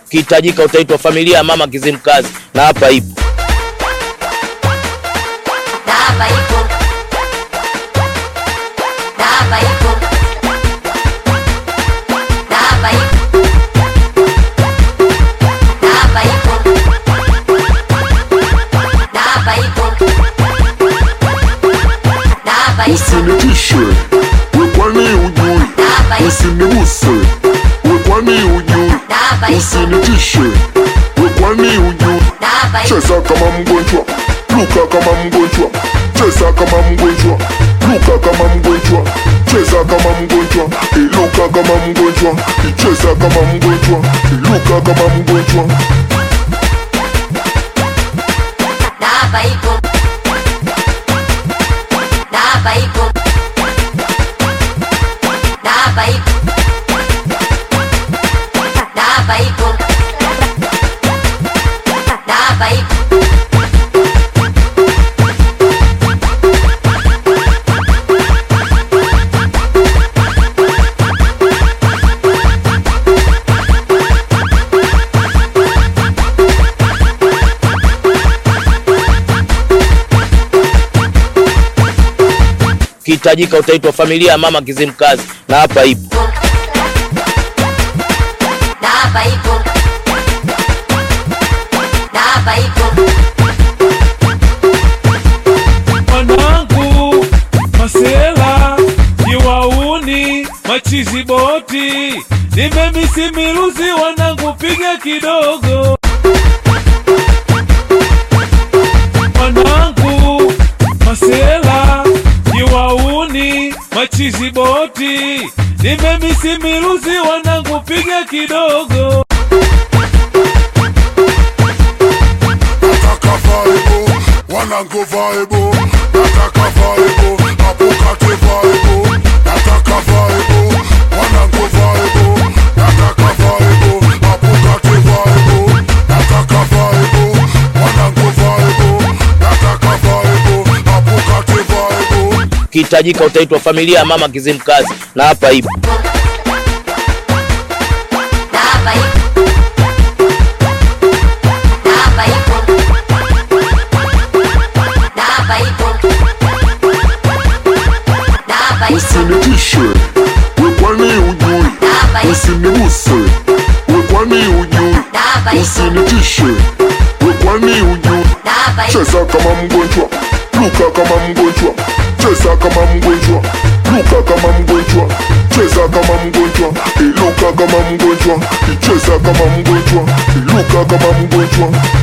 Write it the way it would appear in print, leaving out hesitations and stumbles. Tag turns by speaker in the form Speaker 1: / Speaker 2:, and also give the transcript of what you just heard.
Speaker 1: Kihitajika utaitwa familia ya mama Kizimkazi, na hapa ipo.
Speaker 2: Na hapa ipo. Na hapa ipo. Na hapa ipo. Na hapa ipo. Na hapa ipo. Na hapa ipo.
Speaker 3: Usinitishe, wekwani ujui. Usiniguse, wekwani ujui. Usinitishe, wekwani ujui. Cheza kama mgonjwa, luka kama mgonjwa. Cheza kama mgonjwa, luka kama mgonjwa. Cheza kama mgonjwa, luka kama mgonjwa. Cheza kama mgonjwa, luka kama mgonjwa.
Speaker 2: Na hapa ipo. Na hapa ipo. Na hapa ipo. Na hapa ipo. Na hapa ipo.
Speaker 1: Kihitajika utaitwa familia ya mama Kizimkazi, na hapa ipo.
Speaker 2: Na hapa ipo. Na hapa ipo.
Speaker 4: Wanangu masela kiwauni machizi boti, nimemisi miruzi wanangu piga kidogo. Wanangu masela kiwauni machizi boti, nimemisi miruzi wanangu piga kidogo.
Speaker 3: Nataka vibe, wanangu vibe. Nataka vibe, apukate vibe. Nataka vibe, wanangu vibe. Nataka vibe, apukate vibe. Nataka vibe, wanangu vibe. Nataka vibe, apukate vibe.
Speaker 1: Kihitajika utaitwa familia ya mama Kizimkazi, na hapa ipo.
Speaker 2: Na hapa ipo. Na hapa ipo. Na hapa ipo. Na hapa ipo.
Speaker 3: Usinitishe, wekwani ujui. Usiniguse, wekwani ujui. Usinitishe, wekwani ujui. Cheza kama mgonjwa, luka kama mgonjwa. Cheza kama mgonjwa, luka kama mgonjwa. Cheza kama mgonjwa, luka kama mgonjwa. Cheza kama mgonjwa, luka kama mgonjwa.